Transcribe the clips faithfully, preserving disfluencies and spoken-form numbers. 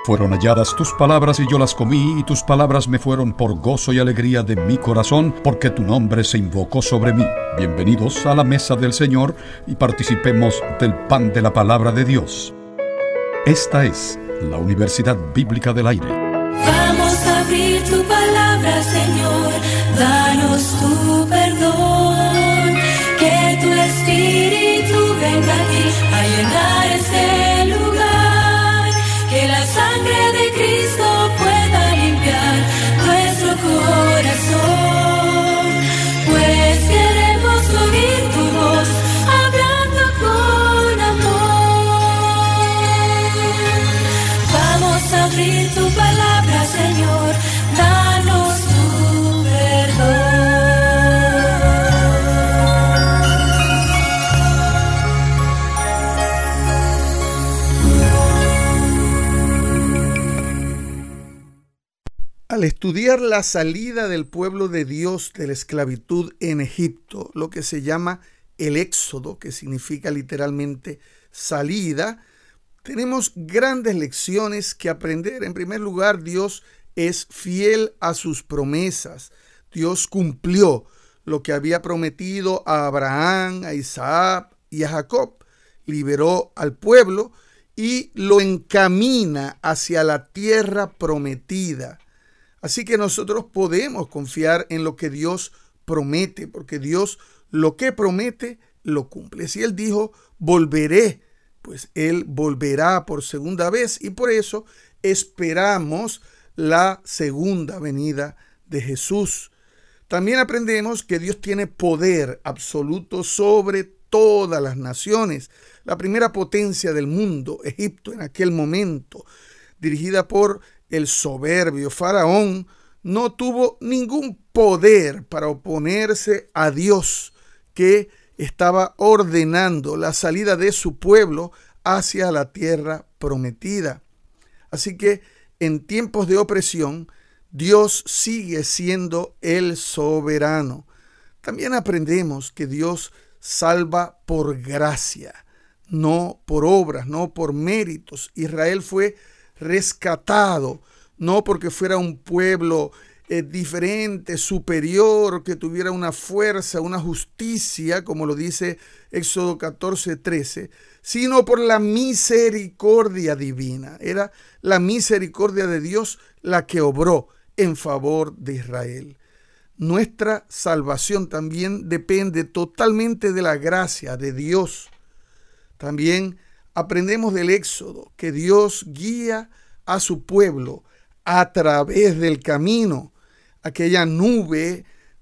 Fueron halladas tus palabras y yo las comí, y tus palabras me fueron por gozo y alegría de mi corazón, porque tu nombre se invocó sobre mí. Bienvenidos a la mesa del Señor y participemos del pan de la palabra de Dios. Esta es la Universidad Bíblica del Aire. Vamos a abrir tu palabra, Señor, danos tu perdón, que tu Espíritu venga aquí a llenar este lugar, que la sangre de Cristo pueda limpiar nuestro corazón, pues queremos oír tu voz hablando con amor. Vamos a abrir tu palabra, Señor, danos tu perdón. Al estudiar la salida del pueblo de Dios de la esclavitud en Egipto, lo que se llama el Éxodo, que significa literalmente salida, tenemos grandes lecciones que aprender. En primer lugar, Dios es fiel a sus promesas. Dios cumplió lo que había prometido a Abraham, a Isaac y a Jacob. Liberó al pueblo y lo encamina hacia la tierra prometida. Así que nosotros podemos confiar en lo que Dios promete, porque Dios lo que promete lo cumple. Si Él dijo, volveré, pues Él volverá por segunda vez, y por eso esperamos la segunda venida de Jesús. También aprendemos que Dios tiene poder absoluto sobre todas las naciones. La primera potencia del mundo, Egipto, en aquel momento, dirigida por el soberbio faraón, no tuvo ningún poder para oponerse a Dios, que estaba ordenando la salida de su pueblo hacia la tierra prometida. Así que en tiempos de opresión, Dios sigue siendo el soberano. También aprendemos que Dios salva por gracia, no por obras, no por méritos. Israel fue rescatado, no porque fuera un pueblo eh, diferente, superior, que tuviera una fuerza, una justicia, como lo dice Éxodo catorce, trece, sino por la misericordia divina. Era la misericordia de Dios la que obró en favor de Israel. Nuestra salvación también depende totalmente de la gracia de Dios. También aprendemos del Éxodo que Dios guía a su pueblo a través del camino. Aquella nube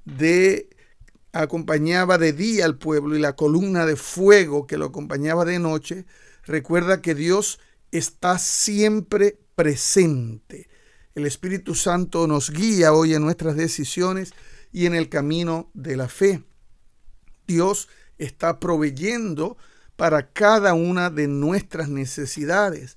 de acompañaba de día al pueblo y la columna de fuego que lo acompañaba de noche. Recuerda que Dios está siempre presente. El Espíritu Santo nos guía hoy en nuestras decisiones y en el camino de la fe. Dios está proveyendo para cada una de nuestras necesidades.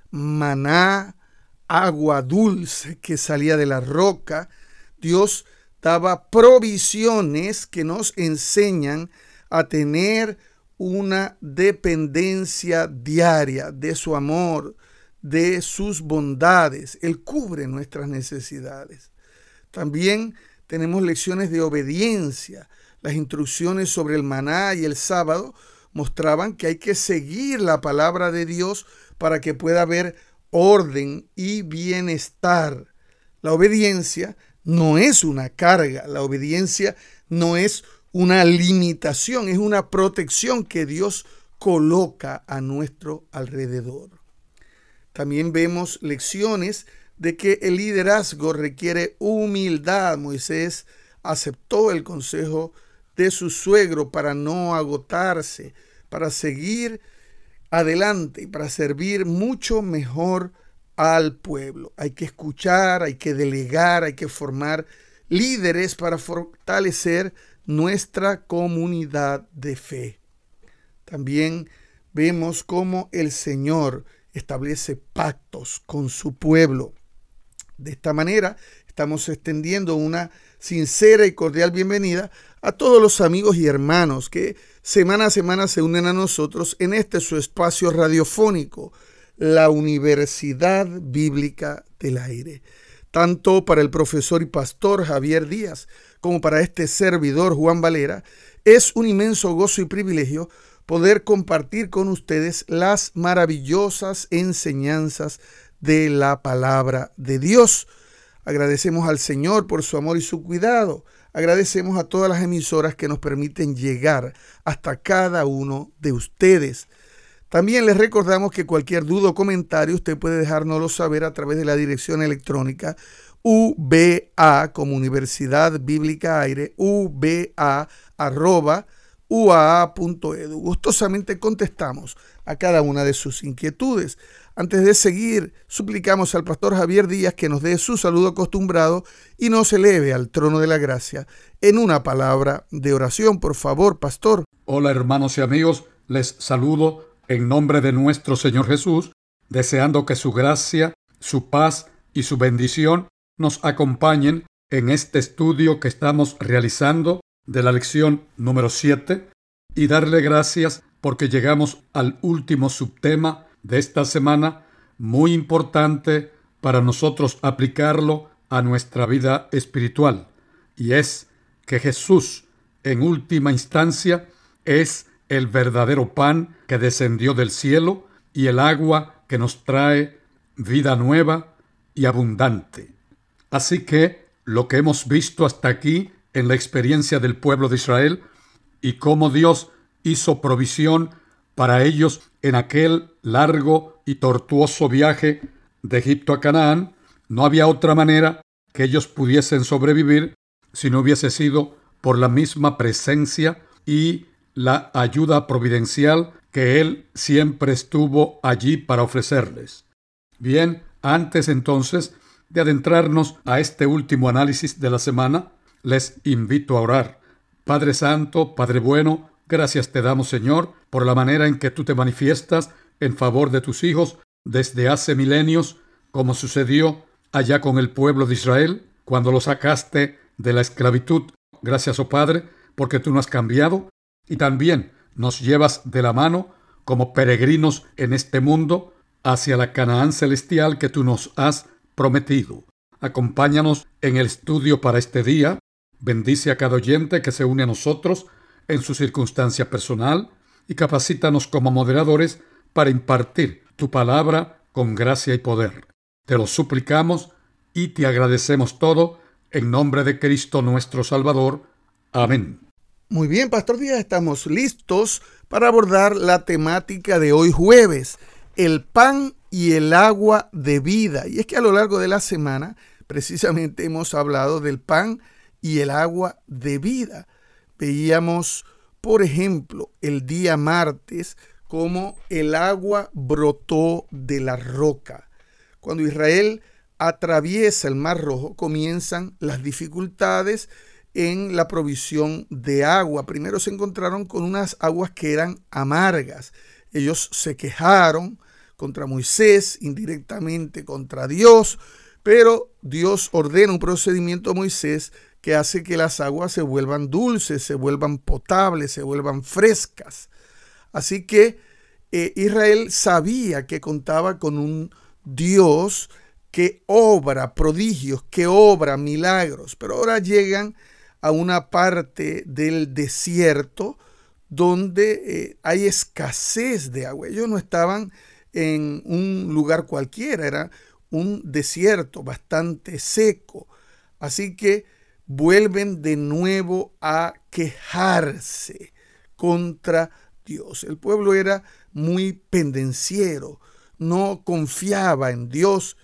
Maná, agua dulce que salía de la roca. Dios daba provisiones que nos enseñan a tener una dependencia diaria de su amor, de sus bondades. Él cubre nuestras necesidades. También tenemos lecciones de obediencia. Las instrucciones sobre el maná y el sábado mostraban que hay que seguir la palabra de Dios para que pueda haber orden y bienestar. La obediencia no es una carga, la obediencia no es una limitación, es una protección que Dios coloca a nuestro alrededor. También vemos lecciones de que el liderazgo requiere humildad. Moisés aceptó el consejo de su suegro para no agotarse, para seguir adelante y para servir mucho mejor al pueblo. Hay que escuchar, hay que delegar, hay que formar líderes para fortalecer nuestra comunidad de fe. También vemos cómo el Señor establece pactos con su pueblo. De esta manera, estamos extendiendo una sincera y cordial bienvenida a todos los amigos y hermanos que semana a semana se unen a nosotros en este su espacio radiofónico, la Universidad Bíblica del Aire. Tanto para el profesor y pastor Javier Díaz como para este servidor Juan Valera, es un inmenso gozo y privilegio poder compartir con ustedes las maravillosas enseñanzas de la palabra de Dios. Agradecemos al Señor por su amor y su cuidado. Agradecemos a todas las emisoras que nos permiten llegar hasta cada uno de ustedes. También les recordamos que cualquier duda o comentario usted puede dejárnoslo saber a través de la dirección electrónica U B A como Universidad Bíblica Aire, U B A arroba U A A punto E D U. Gustosamente contestamos a cada una de sus inquietudes. Antes de seguir, suplicamos al pastor Javier Díaz que nos dé su saludo acostumbrado y nos eleve al trono de la gracia en una palabra de oración. Por favor, pastor. Hola, hermanos y amigos, les saludo en nombre de nuestro Señor Jesús, deseando que su gracia, su paz y su bendición nos acompañen en este estudio que estamos realizando de la lección número siete y darle gracias porque llegamos al último subtema de esta semana, muy importante para nosotros aplicarlo a nuestra vida espiritual, y es que Jesús, en última instancia, es el verdadero pan que descendió del cielo y el agua que nos trae vida nueva y abundante. Así que lo que hemos visto hasta aquí en la experiencia del pueblo de Israel y cómo Dios hizo provisión para ellos en aquel largo y tortuoso viaje de Egipto a Canaán, no había otra manera que ellos pudiesen sobrevivir si no hubiese sido por la misma presencia y la ayuda providencial que Él siempre estuvo allí para ofrecerles. Bien, antes entonces de adentrarnos a este último análisis de la semana, les invito a orar. Padre Santo, Padre bueno, gracias te damos, Señor, por la manera en que tú te manifiestas en favor de tus hijos desde hace milenios, como sucedió allá con el pueblo de Israel, cuando lo sacaste de la esclavitud. Gracias, oh Padre, porque tú no has cambiado, y también nos llevas de la mano como peregrinos en este mundo hacia la Canaán celestial que tú nos has prometido. Acompáñanos en el estudio para este día. Bendice a cada oyente que se une a nosotros en su circunstancia personal y capacítanos como moderadores para impartir tu palabra con gracia y poder. Te lo suplicamos y te agradecemos todo en nombre de Cristo nuestro Salvador. Amén. Muy bien, Pastor Díaz, estamos listos para abordar la temática de hoy jueves, el pan y el agua de vida. Y es que a lo largo de la semana precisamente hemos hablado del pan y el agua de vida. Veíamos, por ejemplo, el día martes, cómo el agua brotó de la roca. Cuando Israel atraviesa el Mar Rojo, comienzan las dificultades en la provisión de agua. Primero se encontraron con unas aguas que eran amargas. Ellos se quejaron contra Moisés, indirectamente contra Dios, pero Dios ordena un procedimiento a Moisés que hace que las aguas se vuelvan dulces, se vuelvan potables, se vuelvan frescas. Así que eh, Israel sabía que contaba con un Dios que obra prodigios, que obra milagros, pero ahora llegan a una parte del desierto donde eh, hay escasez de agua. Ellos no estaban en un lugar cualquiera, era un desierto bastante seco. Así que vuelven de nuevo a quejarse contra Dios. El pueblo era muy pendenciero, no confiaba en Dios.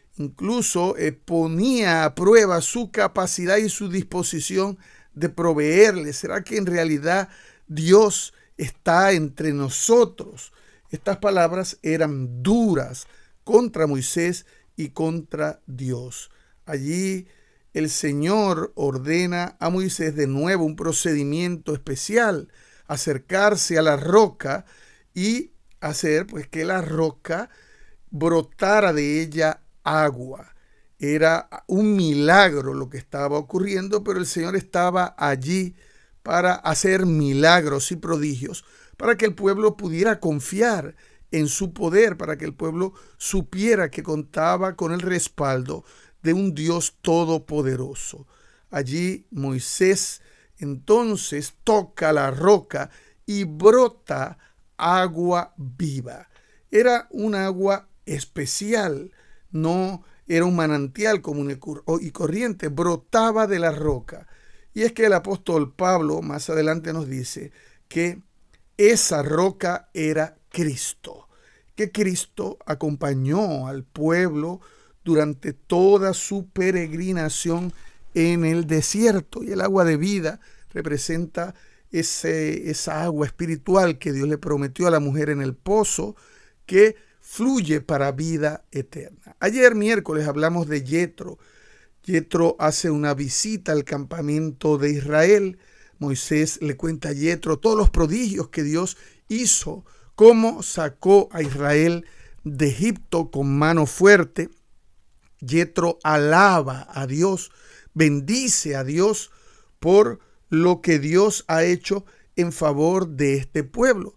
Incluso eh, ponía a prueba su capacidad y su disposición de proveerle. ¿Será que en realidad Dios está entre nosotros? Estas palabras eran duras contra Moisés y contra Dios. Allí el Señor ordena a Moisés de nuevo un procedimiento especial, acercarse a la roca y hacer pues que la roca brotara de ella agua. Era un milagro lo que estaba ocurriendo, pero el Señor estaba allí para hacer milagros y prodigios, para que el pueblo pudiera confiar en su poder para que el pueblo supiera que contaba con el respaldo de un Dios todopoderoso. Allí Moisés entonces toca la roca y brota agua viva. Era un agua especial, no era un manantial común y corriente, brotaba de la roca. Y es que el apóstol Pablo más adelante nos dice que esa roca era Cristo, que Cristo acompañó al pueblo durante toda su peregrinación en el desierto. Y el agua de vida representa ese, esa agua espiritual que Dios le prometió a la mujer en el pozo, que fluye para vida eterna. Ayer miércoles hablamos de Yetro. Yetro hace una visita al campamento de Israel. Moisés le cuenta a Yetro todos los prodigios que Dios hizo, cómo sacó a Israel de Egipto con mano fuerte. Yetro alaba a Dios, bendice a Dios por lo que Dios ha hecho en favor de este pueblo.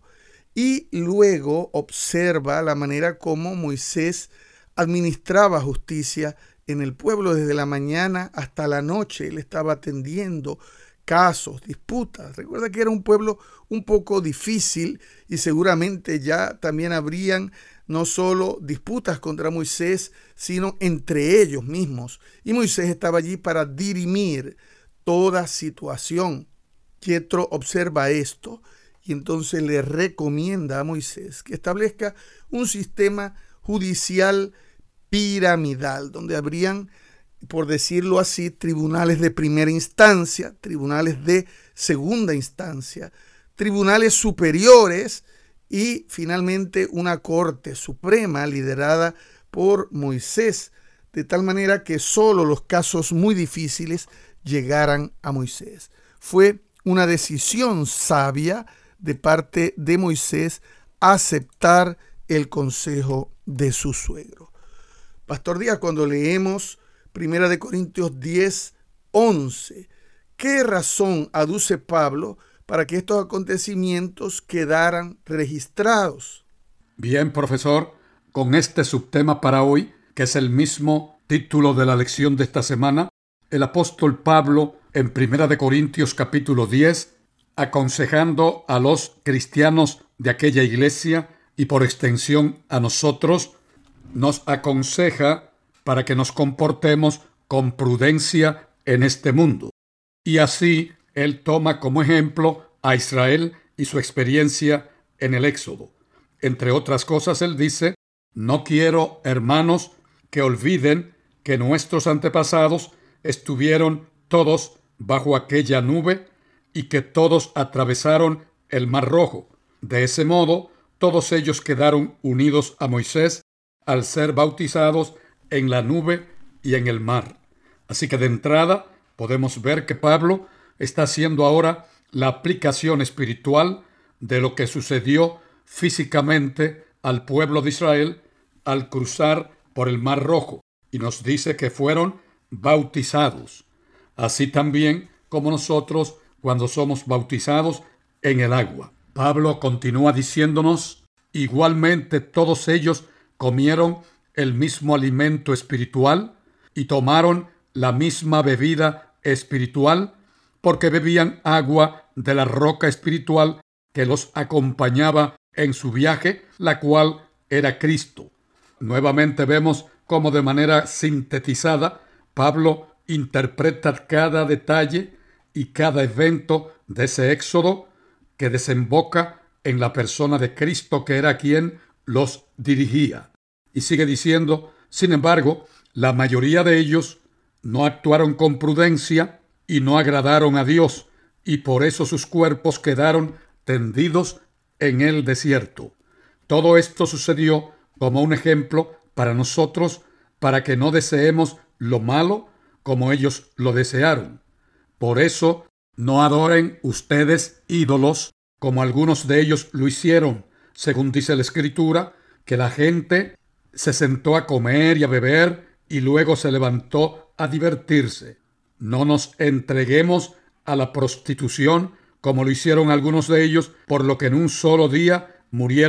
Y luego observa la manera como Moisés administraba justicia en el pueblo desde la mañana hasta la noche. Él estaba atendiendo casos, disputas. Recuerda que era un pueblo un poco difícil y seguramente ya también habrían no solo disputas contra Moisés, sino entre ellos mismos. Y Moisés estaba allí para dirimir toda situación. Yetro observa esto y entonces le recomienda a Moisés que establezca un sistema judicial piramidal, donde habrían, por decirlo así, tribunales de primera instancia, tribunales de segunda instancia, tribunales superiores y finalmente una corte suprema liderada por Moisés, de tal manera que solo los casos muy difíciles llegaran a Moisés. Fue una decisión sabia de parte de Moisés aceptar el consejo de su suegro. Pastor Díaz, cuando leemos Primera de Corintios diez, once, ¿qué razón aduce Pablo para que estos acontecimientos quedaran registrados? Bien, profesor, con este subtema para hoy, que es el mismo título de la lección de esta semana, el apóstol Pablo en Primera de Corintios capítulo diez, aconsejando a los cristianos de aquella iglesia y por extensión a nosotros, nos aconseja para que nos comportemos con prudencia en este mundo. Y así él toma como ejemplo a Israel y su experiencia en el Éxodo. Entre otras cosas, él dice: no quiero, hermanos, que olviden que nuestros antepasados estuvieron todos bajo aquella nube y que todos atravesaron el Mar Rojo. De ese modo, todos ellos quedaron unidos a Moisés al ser bautizados en la nube y en el mar. Así que de entrada podemos ver que Pablo está haciendo ahora la aplicación espiritual de lo que sucedió físicamente al pueblo de Israel al cruzar por el Mar Rojo, y nos dice que fueron bautizados, así también como nosotros cuando somos bautizados en el agua. Pablo continúa diciéndonos: igualmente todos ellos comieron el mismo alimento espiritual y tomaron la misma bebida espiritual, porque bebían agua de la roca espiritual que los acompañaba en su viaje, la cual era Cristo. Nuevamente vemos cómo de manera sintetizada Pablo interpreta cada detalle y cada evento de ese éxodo que desemboca en la persona de Cristo, que era quien los dirigía. Y sigue diciendo: sin embargo, la mayoría de ellos no actuaron con prudencia y no agradaron a Dios, y por eso sus cuerpos quedaron tendidos en el desierto. Todo esto sucedió como un ejemplo para nosotros, para que no deseemos lo malo como ellos lo desearon. Por eso, no adoren ustedes ídolos, como algunos de ellos lo hicieron, según dice la Escritura, que la gente se sentó a comer y a beber y luego se levantó a divertirse. No nos entreguemos a la prostitución, como lo hicieron algunos de ellos, por lo que en un solo día murieron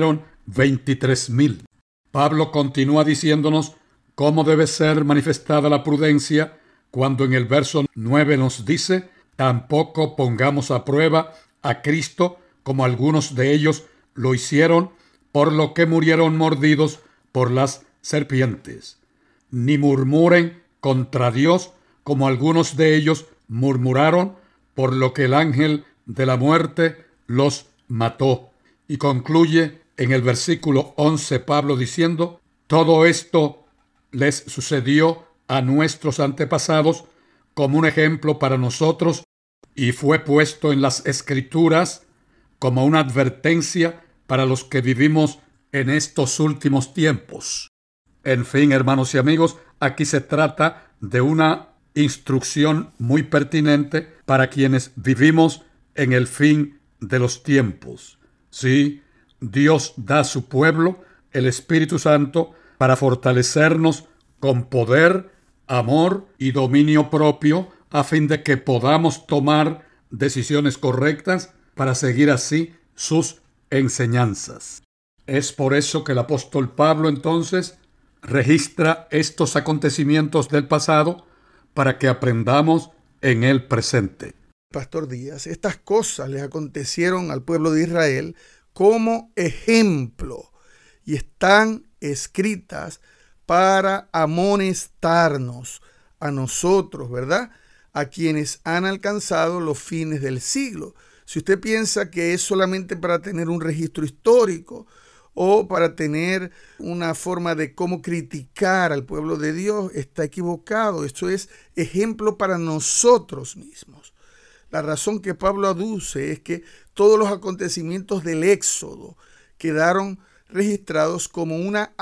veintitrés mil. Pablo continúa diciéndonos cómo debe ser manifestada la prudencia cuando en el verso nueve nos dice: tampoco pongamos a prueba a Cristo como algunos de ellos lo hicieron, por lo que murieron mordidos por las serpientes. Ni murmuren contra Dios como algunos de ellos murmuraron, por lo que el ángel de la muerte los mató. Y concluye en el versículo once Pablo diciendo: todo esto les sucedió a nuestros antepasados como un ejemplo para nosotros, y fue puesto en las Escrituras como una advertencia para los que vivimos en estos últimos tiempos. En fin, hermanos y amigos, aquí se trata de una instrucción muy pertinente para quienes vivimos en el fin de los tiempos. Sí, Dios da a su pueblo el Espíritu Santo para fortalecernos con poder, amor y dominio propio, a fin de que podamos tomar decisiones correctas para seguir así sus enseñanzas. Es por eso que el apóstol Pablo entonces registra estos acontecimientos del pasado para que aprendamos en el presente. Pastor Díaz, estas cosas les acontecieron al pueblo de Israel como ejemplo y están escritas para amonestarnos a nosotros, ¿verdad?, a quienes han alcanzado los fines del siglo. Si usted piensa que es solamente para tener un registro histórico o para tener una forma de cómo criticar al pueblo de Dios, está equivocado. Esto es ejemplo para nosotros mismos. La razón que Pablo aduce es que todos los acontecimientos del Éxodo quedaron registrados como una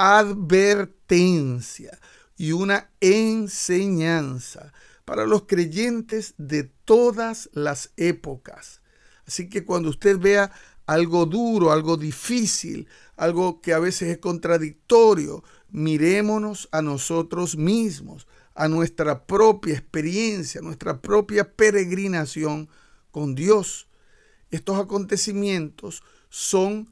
advertencia y una enseñanza para los creyentes de todas las épocas. Así que cuando usted vea algo duro, algo difícil, algo que a veces es contradictorio, mirémonos a nosotros mismos, a nuestra propia experiencia, a nuestra propia peregrinación con Dios. Estos acontecimientos son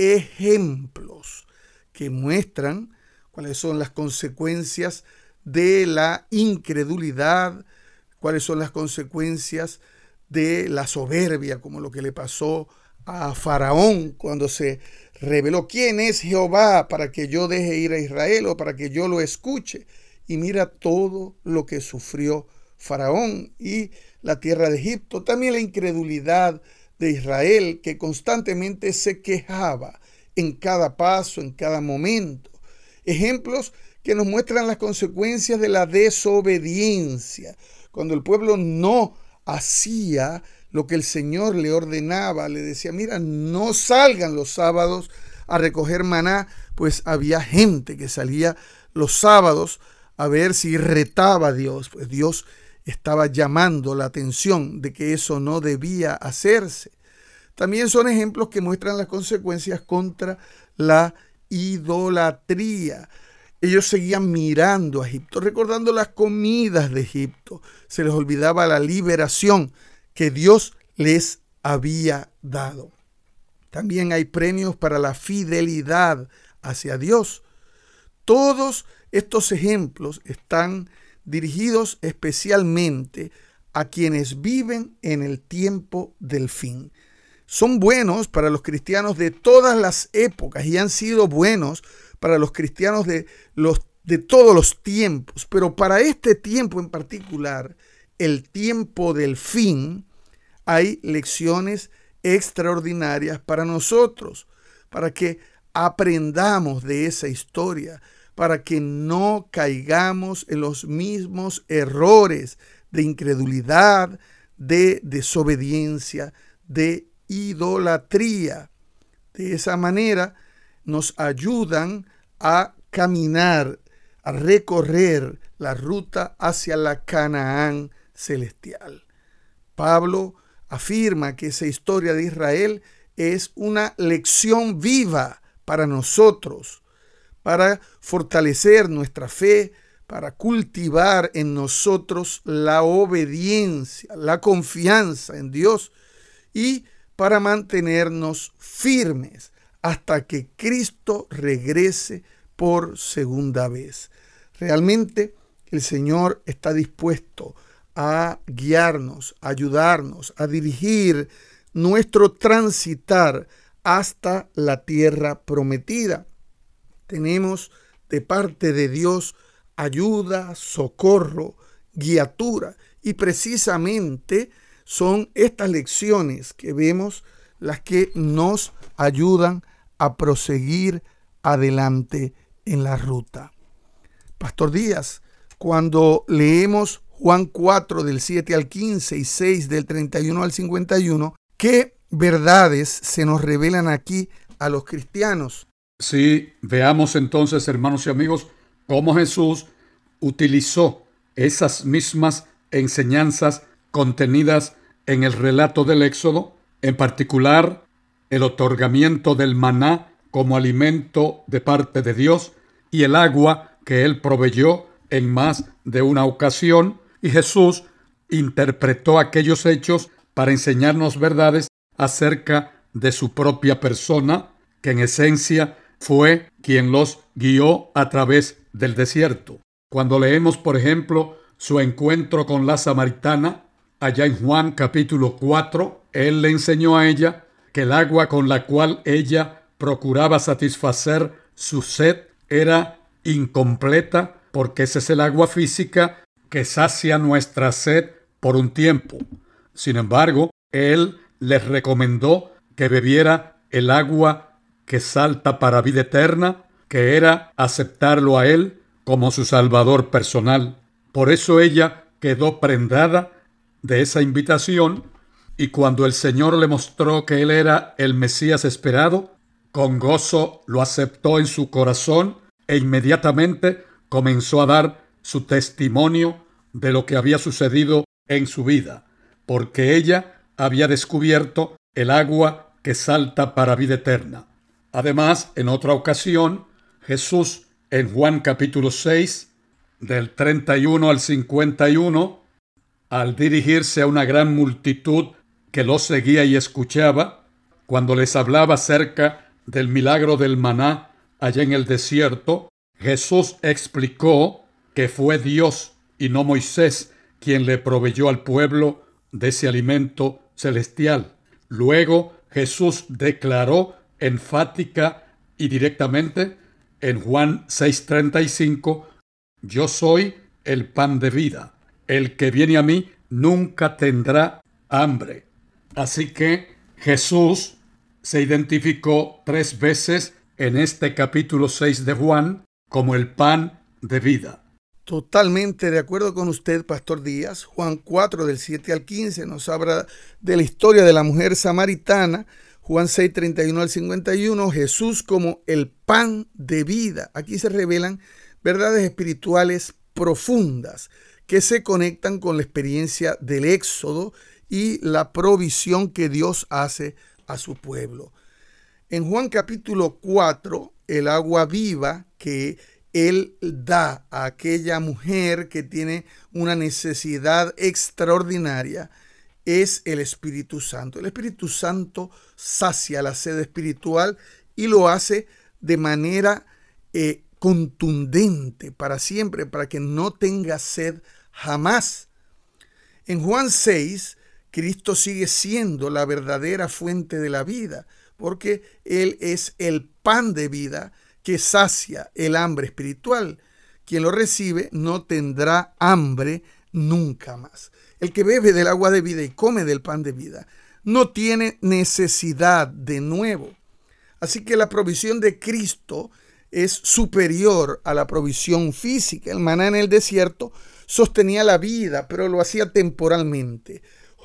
ejemplos que muestran cuáles son las consecuencias de la incredulidad, cuáles son las consecuencias de la soberbia, como lo que le pasó a Faraón cuando se reveló: ¿quién es Jehová para que yo deje ir a Israel o para que yo lo escuche? Y mira todo lo que sufrió Faraón y la tierra de Egipto. También la incredulidad de Israel, que constantemente se quejaba en cada paso, en cada momento. Ejemplos que nos muestran las consecuencias de la desobediencia. Cuando el pueblo no hacía lo que el Señor le ordenaba, le decía: mira, no salgan los sábados a recoger maná, pues había gente que salía los sábados a ver si retaba a Dios, pues Dios estaba llamando la atención de que eso no debía hacerse. También son ejemplos que muestran las consecuencias contra la idolatría. Ellos seguían mirando a Egipto, recordando las comidas de Egipto. Se les olvidaba la liberación que Dios les había dado. También hay premios para la fidelidad hacia Dios. Todos estos ejemplos están dirigidos especialmente a quienes viven en el tiempo del fin. Son buenos para los cristianos de todas las épocas y han sido buenos para los cristianos de, los, de todos los tiempos. Pero para este tiempo en particular, el tiempo del fin, hay lecciones extraordinarias para nosotros, para que aprendamos de esa historia, para que no caigamos en los mismos errores de incredulidad, de desobediencia, de idolatría. De esa manera nos ayudan a caminar, a recorrer la ruta hacia la Canaán celestial. Pablo afirma que esa historia de Israel es una lección viva para nosotros, para fortalecer nuestra fe, para cultivar en nosotros la obediencia, la confianza en Dios y para mantenernos firmes hasta que Cristo regrese por segunda vez. Realmente el Señor está dispuesto a guiarnos, a ayudarnos, a dirigir nuestro transitar hasta la tierra prometida. Tenemos de parte de Dios ayuda, socorro, guiatura, y precisamente son estas lecciones que vemos las que nos ayudan a proseguir adelante en la ruta. Pastor Díaz, cuando leemos Juan cuatro del siete al quince y seis del treinta y uno al cincuenta y uno, ¿qué verdades se nos revelan aquí a los cristianos? Sí, veamos entonces, hermanos y amigos, cómo Jesús utilizó esas mismas enseñanzas contenidas en el relato del Éxodo, en particular el otorgamiento del maná como alimento de parte de Dios y el agua que Él proveyó en más de una ocasión, y Jesús interpretó aquellos hechos para enseñarnos verdades acerca de su propia persona, que en esencia fue quien los guió a través del desierto. Cuando leemos, por ejemplo, su encuentro con la samaritana, allá en Juan capítulo cuatro, Él le enseñó a ella que el agua con la cual ella procuraba satisfacer su sed era incompleta, porque esa es el agua física que sacia nuestra sed por un tiempo. Sin embargo, Él les recomendó que bebiera el agua que salta para vida eterna, que era aceptarlo a Él como su Salvador personal. Por eso ella quedó prendada de esa invitación, y cuando el Señor le mostró que Él era el Mesías esperado, con gozo lo aceptó en su corazón e inmediatamente comenzó a dar su testimonio de lo que había sucedido en su vida, porque ella había descubierto el agua que salta para vida eterna. Además, en otra ocasión, Jesús, en Juan capítulo seis, del treinta y uno al cincuenta y uno, al dirigirse a una gran multitud que lo seguía y escuchaba, cuando les hablaba acerca del milagro del maná allá en el desierto, Jesús explicó que fue Dios y no Moisés quien le proveyó al pueblo de ese alimento celestial. Luego Jesús declaró enfática y directamente en Juan seis treinta y cinco: yo soy el pan de vida. El que viene a mí nunca tendrá hambre. Así que Jesús se identificó tres veces en este capítulo seis de Juan como el pan de vida. Totalmente de acuerdo con usted, Pastor Díaz. Juan cuatro del siete al quince nos habla de la historia de la mujer samaritana. Juan seis treinta y uno al cincuenta y uno, Jesús como el pan de vida. Aquí se revelan verdades espirituales profundas que se conectan con la experiencia del Éxodo y la provisión que Dios hace a su pueblo. En Juan capítulo cuatro, el agua viva que Él da a aquella mujer que tiene una necesidad extraordinaria es el Espíritu Santo. El Espíritu Santo sacia la sed espiritual y lo hace de manera eh, contundente para siempre, para que no tenga sed jamás. En Juan seis, Cristo sigue siendo la verdadera fuente de la vida, porque Él es el pan de vida que sacia el hambre espiritual. Quien lo recibe no tendrá hambre nunca más. El que bebe del agua de vida y come del pan de vida no tiene necesidad de nuevo. Así que la provisión de Cristo es superior a la provisión física. El maná en el desierto sostenía la vida, pero lo hacía temporalmente.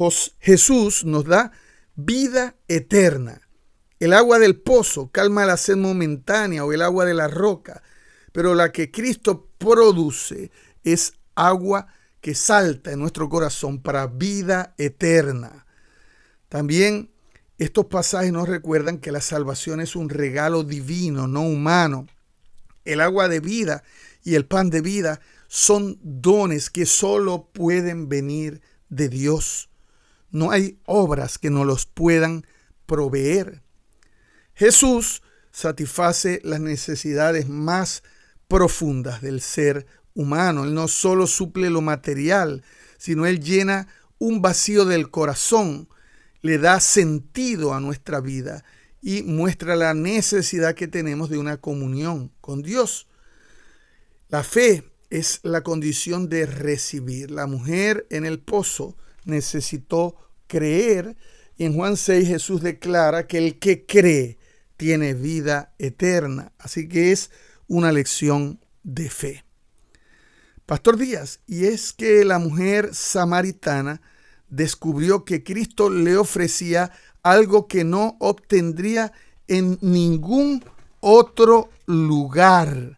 Jesús nos da vida eterna. El agua del pozo calma la sed momentánea, o el agua de la roca, pero la que Cristo produce es agua que salta en nuestro corazón para vida eterna. También estos pasajes nos recuerdan que la salvación es un regalo divino, no humano. El agua de vida y el pan de vida son dones que solo pueden venir de Dios. No hay obras que nos los puedan proveer. Jesús satisface las necesidades más profundas del ser humano. Él no solo suple lo material, sino Él llena un vacío del corazón, le da sentido a nuestra vida y muestra la necesidad que tenemos de una comunión con Dios. La fe es la condición de recibir. La mujer en el pozo necesitó creer, y en Juan seis Jesús declara que el que cree tiene vida eterna. Así que es una lección de fe. Pastor Díaz, y es que la mujer samaritana descubrió que Cristo le ofrecía algo que no obtendría en ningún otro lugar.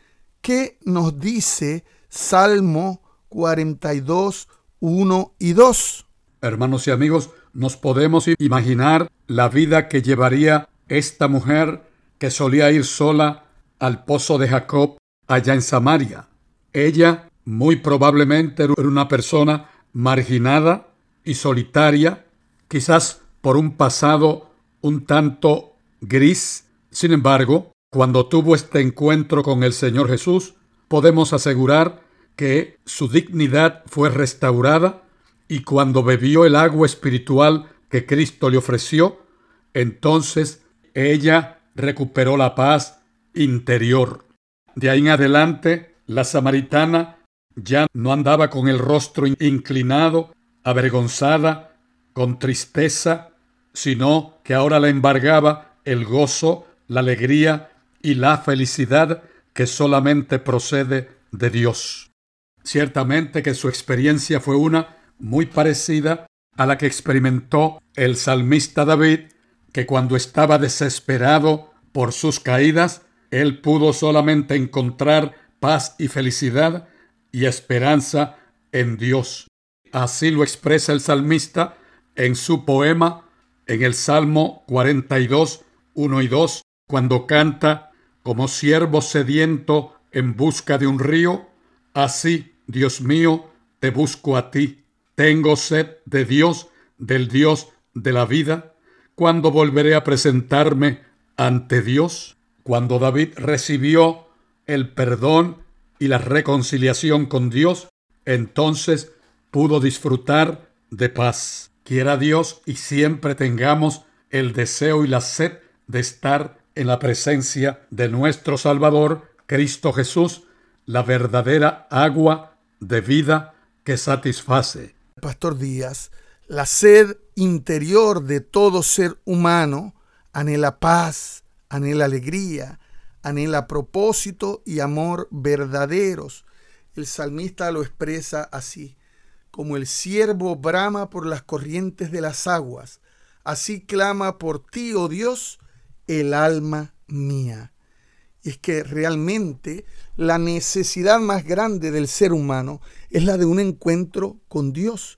¿Qué nos dice Salmo cuarenta y dos, uno y dos? Hermanos y amigos, nos podemos imaginar la vida que llevaría esta mujer que solía ir sola al pozo de Jacob allá en Samaria. Ella muy probablemente era una persona marginada y solitaria, quizás por un pasado un tanto gris. Sin embargo, cuando tuvo este encuentro con el Señor Jesús, podemos asegurar que su dignidad fue restaurada, y cuando bebió el agua espiritual que Cristo le ofreció, entonces ella recuperó la paz interior. De ahí en adelante, la samaritana ya no andaba con el rostro inclinado, avergonzada, con tristeza, sino que ahora la embargaba el gozo, la alegría y la felicidad que solamente procede de Dios. Ciertamente que su experiencia fue una muy parecida a la que experimentó el salmista David, que cuando estaba desesperado por sus caídas, él pudo solamente encontrar paz y felicidad y esperanza en Dios. Así lo expresa el salmista en su poema, en el Salmo cuarenta y dos, uno y dos, cuando canta: como siervo sediento en busca de un río, así, Dios mío, te busco a ti. Tengo sed de Dios, del Dios de la vida. ¿Cuándo volveré a presentarme ante Dios? Cuando David recibió el perdón y la reconciliación con Dios, entonces pudo disfrutar de paz. Quiera Dios y siempre tengamos el deseo y la sed de estar en la presencia de nuestro Salvador, Cristo Jesús, la verdadera agua de vida que satisface. Pastor Díaz, la sed interior de todo ser humano anhela paz, anhela alegría, anhela propósito y amor verdaderos. El salmista lo expresa así: como el ciervo brama por las corrientes de las aguas, así clama por ti, oh Dios, el alma mía. Y es que realmente la necesidad más grande del ser humano es la de un encuentro con Dios.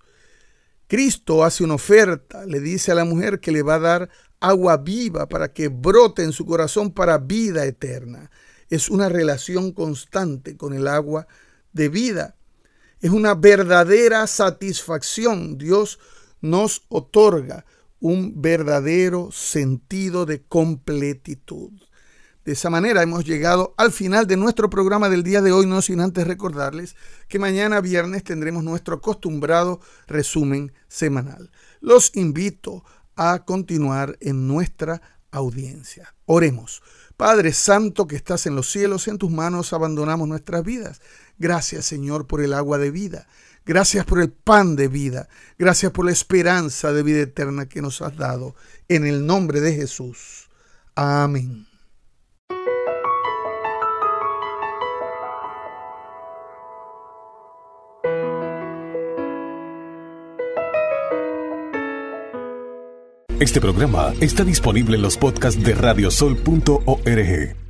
Cristo hace una oferta, le dice a la mujer que le va a dar agua viva para que brote en su corazón para vida eterna. Es una relación constante con el agua de vida. Es una verdadera satisfacción. Dios nos otorga un verdadero sentido de completitud. De esa manera hemos llegado al final de nuestro programa del día de hoy, no sin antes recordarles que mañana viernes tendremos nuestro acostumbrado resumen semanal. Los invito a continuar en nuestra audiencia. Oremos. Padre Santo que estás en los cielos, en tus manos abandonamos nuestras vidas. Gracias, Señor, por el agua de vida. Gracias por el pan de vida. Gracias por la esperanza de vida eterna que nos has dado. En el nombre de Jesús. Amén. Este programa está disponible en los podcasts de radiosol punto org.